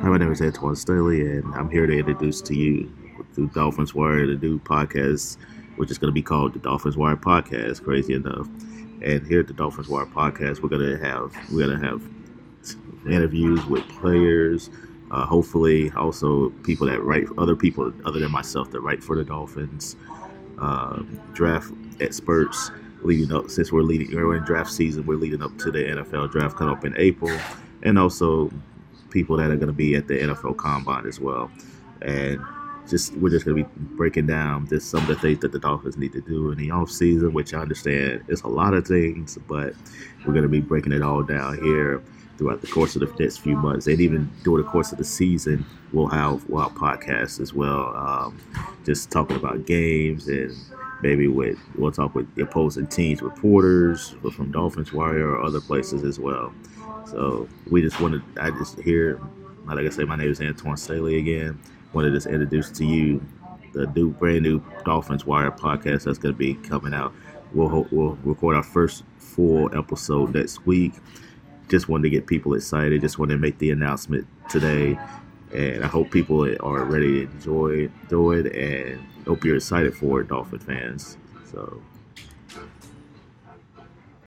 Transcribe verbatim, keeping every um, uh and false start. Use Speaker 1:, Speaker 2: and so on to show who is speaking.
Speaker 1: Hi, my name is Antoine Staley, and I'm here to introduce to you the Dolphins Wire, the new podcast, which is going to be called the Dolphins Wire Podcast. Crazy enough, and here at the Dolphins Wire Podcast, we're going to have we're going to have interviews with players, uh, hopefully also people that write, other people other than myself that write for the Dolphins, uh, draft experts leading up since we're leading we're in draft season. We're leading up to the N F L draft coming up in April, and also people that are going to be at the N F L Combine as well. And just we're just going to be breaking down just some of the things that the Dolphins need to do in the off season, which I understand is a lot of things, but we're going to be breaking it all down here throughout the course of the next few months, and even during the course of the season, we'll have we'll have podcasts as well, um, just talking about games, and maybe with we'll talk with the opposing teams, reporters from Dolphins Wire or other places as well. So we just wanted, I just hear, like I say, my name is Antoine Staley again. Wanted to just introduce to you the new, brand new Dolphins Wire podcast that's going to be coming out. We'll we'll record our first full episode next week. Just wanted to get people excited. Just wanted to make the announcement today, and I hope people are ready to enjoy, enjoy it, and hope you're excited for it, Dolphin fans. So.